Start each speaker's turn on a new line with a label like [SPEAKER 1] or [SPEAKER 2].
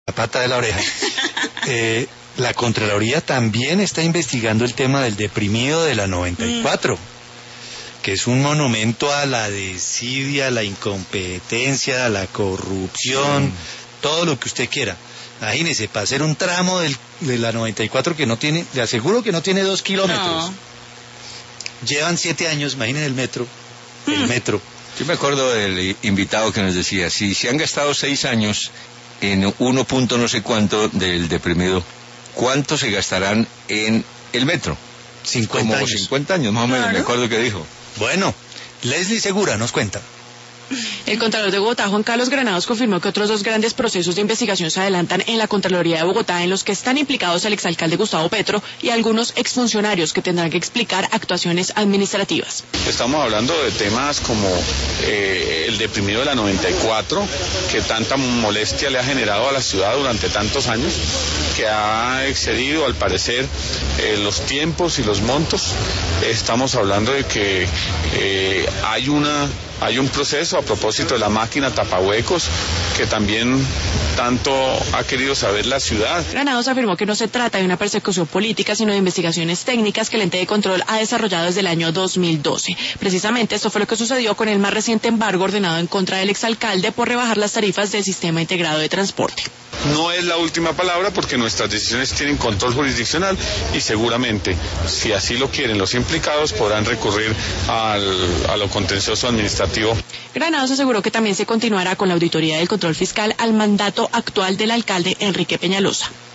[SPEAKER 1] la pata de la oreja. La Contraloría también está investigando el tema del deprimido de la 94, que es un monumento a la desidia, a la incompetencia, a la corrupción, todo lo que usted quiera. Imagínese, para hacer un tramo de la 94 que no tiene, le aseguro que no tiene 2 kilómetros. No. Llevan 7 años, imagínense el metro.
[SPEAKER 2] Yo me acuerdo del invitado que nos decía, si se han gastado 6 años en 1 punto no sé cuánto del deprimido, ¿cuánto se gastarán en el metro?
[SPEAKER 1] 50 años.
[SPEAKER 2] 50 años, más o menos, me acuerdo que dijo.
[SPEAKER 1] Bueno, Leslie Segura nos cuenta.
[SPEAKER 3] El Contralor de Bogotá, Juan Carlos Granados, confirmó que otros 2 grandes procesos de investigación se adelantan en la Contraloría de Bogotá, en los que están implicados el exalcalde Gustavo Petro y algunos exfuncionarios que tendrán que explicar actuaciones administrativas.
[SPEAKER 4] Estamos hablando de temas como el deprimido de la 94, que tanta molestia le ha generado a la ciudad durante tantos años, que ha excedido al parecer los tiempos y los montos. Estamos hablando de que hay un proceso a propósito de la máquina tapahuecos que también tanto ha querido saber la ciudad.
[SPEAKER 3] Granados afirmó que no se trata de una persecución política, sino de investigaciones técnicas que el ente de control ha desarrollado desde el año 2012. Precisamente esto fue lo que sucedió con el más reciente embargo ordenado en contra del exalcalde por rebajar las tarifas del sistema integrado de transporte.
[SPEAKER 4] No es la última palabra porque nuestras decisiones tienen control jurisdiccional y seguramente, si así lo quieren los implicados, podrán recurrir a lo contencioso administrativo.
[SPEAKER 3] Granados aseguró que también se continuará con la auditoría del control fiscal al mandato actual del alcalde Enrique Peñalosa.